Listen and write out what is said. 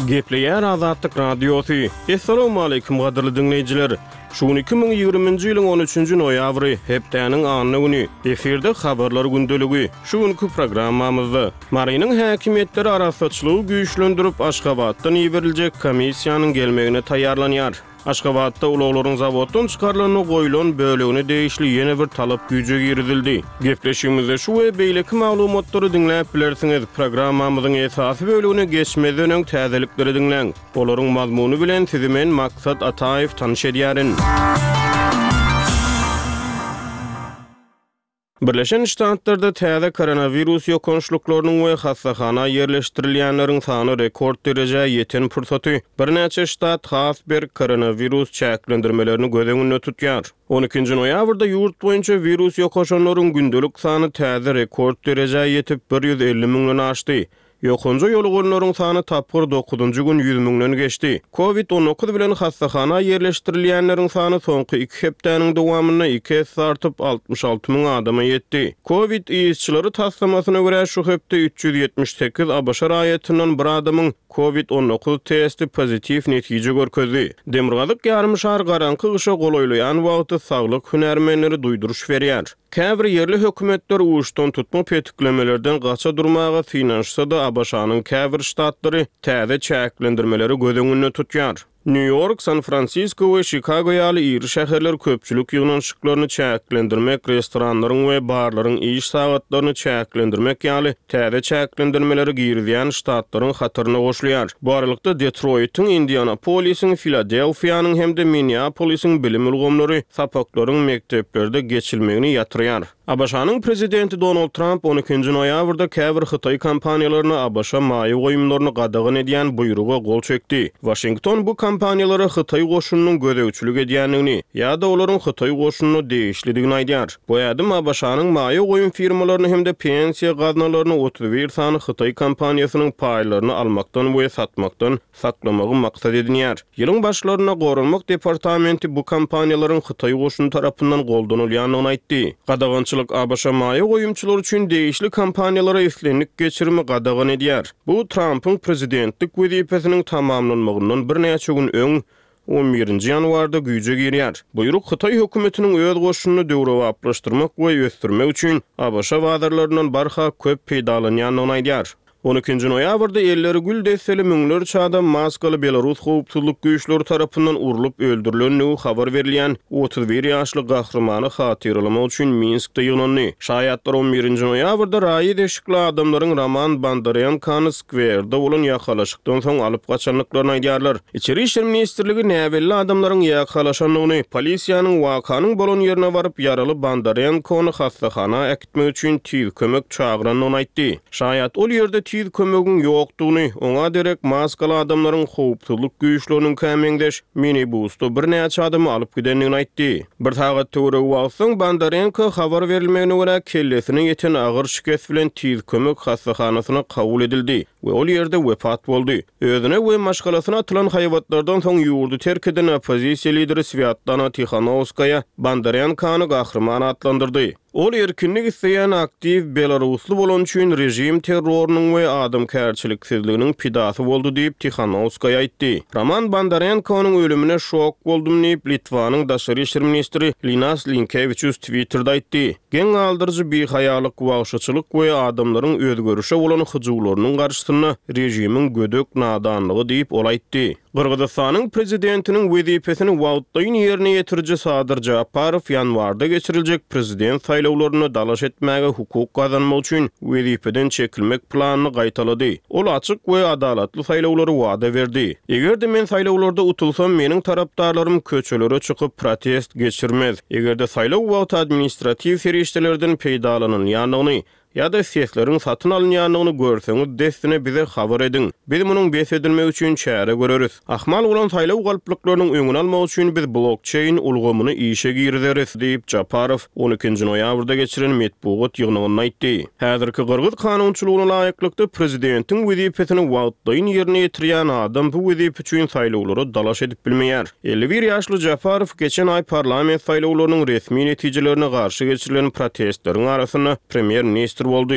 Gepleýär Azatlyk radiosu. Assalamu alaykum gaderly dinleýijiler. Şu 2020-nji ýylyň 13-nji noýabry hepdäniň anyny güni. Eferde habarlar gündeligi. Şu günkü programmamyzda Marynyň häkimetleri arasaçlygy güýçlendirip Aşgabatdan ýebirilejek komissiýanyň gelmegine taýýarlanýar. Aşgabatda ulaglaryň zawoddan çykarylanyny goýulan bölegine değişli ýene bir talap güýje girdildi. Gepleşigimizde şu we beýleki maglumatlary dinläp bilersiňiz. Programmamyzyň esasy bölegine geçmeden öň täzelikleri dinleň. Olaryň mazmuny bilen sizi men Maksat Ataýew tanyş edýärin. Birleşen Ştatlarda täze koronavirus ýokançlyklarynyň we hassahana ýerleşdirilýänleriň sany rekord derejä ýeten pursaty. Bir näçe ştat has bir koronavirus çäklendirmelerini göz öňünde tutýar. 12-nji noýabrda ýurt boýunça virus ýokaşanlaryň gündelik sany täze rekord derejä ýetip 150 miňden aşdy. Ýokunja ýoluganylaryň sany tapgyr 9-njy gün 100 miňden geçdi. Covid-19 bilen hassahana ýerleşdirilýänleriň sany soňky 2 hepdäniň dowamyna 2 artyp 66 miň adama ýetdi. Covid işçileri taslamasyna görä şu hepde 378 ABŞ raýatynyň bir adamyň Covid-19 testi pozitiv netije görkezdi. Demirgazyk ýarmyşar garanky gysha golaýlayan wagty saglyk hünärmenleri duýduruş berýär. Käbir yerli hökümetler uçtan tutma petiklemelerden gaça durmaga finanşsa da ABŞ-nyň käbir ştatlary täze çäklendirmeleri göz öňünde tutýar. New York, San Francisco we Chicago ýaly iri şäherler köpçülik ýygnançyklaryny çäklendirmek, restoranlaryň we barlaryň iş sagatlaryny çäklendirmek ýaly täze çäklendirmeleri girýän ştatlaryň hatyryna goşulýar. Bu aralykda Detroit'in, Indianapolis'in, Philadelphia'nyň hemde Minneapolis'in bilim ulgamlary sapaklaryň mekteplerde geçilmegini ýatyrýar. ABŞ-nyň prezidenti Donald Trump 12-nji noýabrda käbir Hytaý kompaniýalaryna ABŞ maýy goýumlaryny gadagan edýän buýruga gol çekdi. Washington bu kompaniýalara Hytaý goşunynyň gödäwçilik edýänligini ýa-da olaryň Hytaý goşunyny değişlidigini aýdýar. Bu ýadym ABŞ-nyň maýy goýum firmalaryny hemde pensiýa gaznalaryny 31 sany Hytaý kompaniýasynyň paýlaryny almakdan we satmakdan saklamagy maksat edinýär. Ýylyň başlaryna Gorunmak departamenti bu kompaniýalaryň Hytaý goşuny tarapyndan goldanylýanyny aýtdy. Gadagançylyk ABŞ maýy goýumçylar üçin değişli kompaniýalara üstlenlik geçirme gadagan edýär. Bu Trump'yň prezidentlik wezipesiniň tamamlanmagynyň bir näçe gün öň 11-nji ýanwarda güýje girýär. Buyruk Hytaý hökümetiniň öz goşunyny döwrege aplaşdyrmak we ösdürmek üçin ABŞ wadarlarynyň barha köp peýdalanýanyny aýdýar. 12-nji noýabrda elleri gül desteli müňler çada maskaly Belarus howpsuzlyk güýçleri tarapyndan urulup öldürilenligi habar berilýän 31 ýaşly gahrymany hatyrlamak üçin Minskde ýyglandy. Şaýatlar 11-nji noýabrda raýy deşikli adamlaryň Roman Bondarenko skwerde bolan ýakalaşykdan soň alyp gaçanlyklaryny aýdýarlar. İçeri işler ministrligi näwelli adamlaryň ýakalaşanlygyny, polisiýanyň wakanyň bolan ýerine baryp ýaraly Bondarenkony hastahana äkitmek üçin tiz kömek çagyranyny aýtdy. Şaýat ol ýerde tiz kömegin ýokdugyny, oňa derek maskaly adamlaryň howpsuzlyk güýçleriniň kämeňdeş minibusda bir näçe adamy alyp gidenligini aýtdy. Bir sagat töwereg wagtdan Bondarenko habar berilmegine görä kellesine ýeten agyr şikest bilen tiz kömek hastahanasyna kabul edildi we ol ýerde wepat boldy. Özüne we maşgalasyna atylan haýwatlardan soň ýurdu terk eden opozisiýa lideri Sviatlana Tikhanovskaya Bondarenkony gahrymany atlandyrdy. Ol erkinlik isleýän aktiv Belarusly bolan üçin rejim terrorunyň we adamkärçiliksizliginiň pidasy boldy diýip Tikhanovskaya aýtdy. Roman Bondarenkonyň ölümine şok boldum diýip Litvanyň daşary işler ministri Linas Linkevičius Twitterda aýtdy. Geň aldyrjy behaýalyk wagşaçylyk we adamlaryň özgörüşe bolan hyjywlarynyň garşysyna rejimiň gödök nadanlygy diýip ol aýtdy. Qırgızstanyň prezidentiniň wezipesini wagtdaýyn ýerine ýetiriji Sadyr Japarow ýanwarda geçiriljek prezident saýlawlaryny dalaş etmäge hukuk gazanmak üçin wezipeden çekilmek planyny gaýtalady. Ol açyk we adalatly saýlawlary wada berdi. Egerde men saýlawlarda utulsam, meniň tarapdarlarym köçelere çykyp protest geçirmez. Egerde saýlaw wagty administrativ feriştelerden peýdalanýanyny ýa-da sesleriň satyn alınýanyny görseňiz destine bize habar edin. Biz munyň besedilmek üçin çäre göreriz. Ahmal bolan saýlaw galplyklarynyň öňüni almak üçin biz blockchain ulgamyny işe girdiriz diýip Japarow 12-nji noýabrda geçiren metbuat ýygnyny aýtdy. Häzirki Qırgız kanunçylygyna laýyklykda prezidentiň wezipesini wagtdaýyn ýerine ýetirýän adam bu wezip üçin saýlawlary dalaş edip bilmeýär. 51 ýaşly Japarow geçen ay parlament saýlawlarynyň resmi netijelerini garşy geçirilen protestleriň arasyna premier minister boldy.